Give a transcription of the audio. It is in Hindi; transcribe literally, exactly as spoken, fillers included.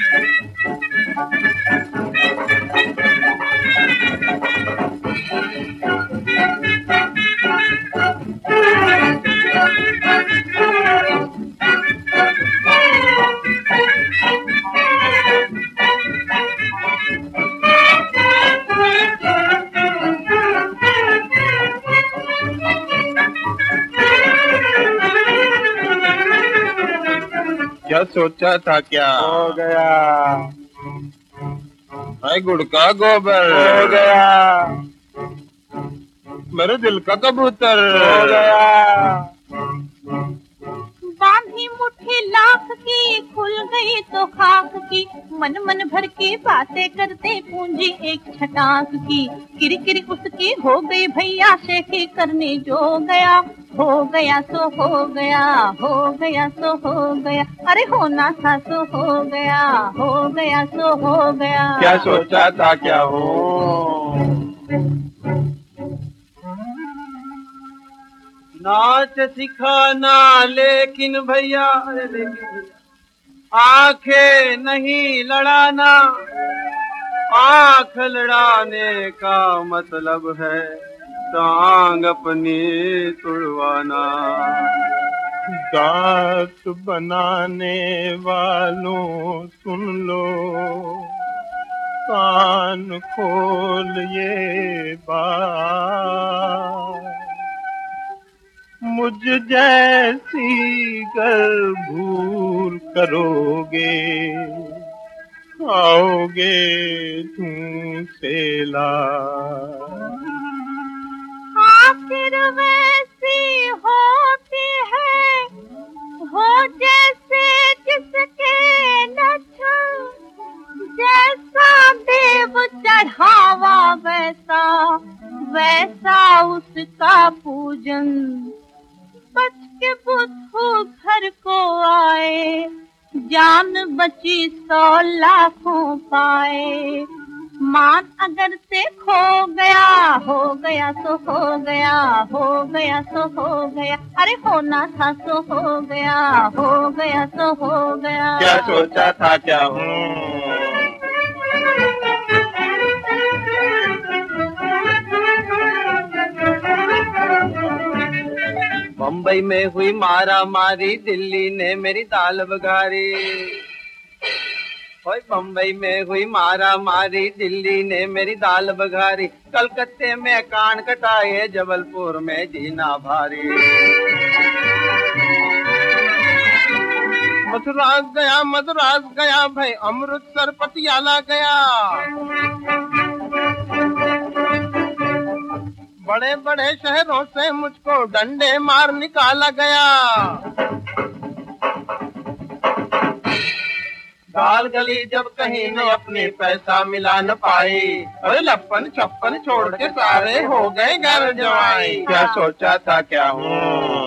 क्या सोचा था क्या हो गया, है गुड़ का गोबर हो गया, मेरे दिल का कबूतर हो गया। बांधी मुट्ठी लाख की, खुल गई तो खाक की, मन मन भर के बातें करते पूंजी एक छटाक की, किरकिर उसकी हो गई भैया से की करने जो गया, हो गया सो हो गया, हो गया सो हो गया, अरे होना था सो हो गया, हो गया सो हो गया। क्या सोचा था क्या हो। नाच सिखाना लेकिन भैया, अरे लेकिन भैया आंखें नहीं लड़ाना, आंख लड़ाने का मतलब है टांग अपनी तुड़वाना। दांत बनाने वालों सुन लो, कान खोल ये बात, मुझ जैसी गर भूल करोगे, आओगे तुम से लाज। आखिर वैसी होती है, हो जैसे जिसके लक्षण, जैसा देव चढ़ावा वैसा, वैसा उसका पूजन। बच के बुद्धू घर को आए, जान बची सौ लाखों पाए, मान अगर से खो गया, हो गया सो हो गया, हो गया सो हो गया, अरे होना था सो हो गया, हो गया सो हो गया। क्या सोचा था क्या हूँ। बम्बई में हुई मारा मारी, दिल्ली ने मेरी दाल बघारी। ओए बम्बई में हुई मारा मारी, दिल्ली ने मेरी दाल बघारी, कलकत्ते में कान कटाए, जबलपुर में जीना भारी। मथुरास गया मद्रास गया भाई, अमृतसर पटियाला गया, बड़े बड़े शहरों से मुझको डंडे मार निकाला गया। दाल गली जब कहीं न अपनी पैसा मिला न पाई, अरे लप्पन छप्पन छोड़ के सारे हो गए घर जवाई। क्या सोचा था क्या हूँ।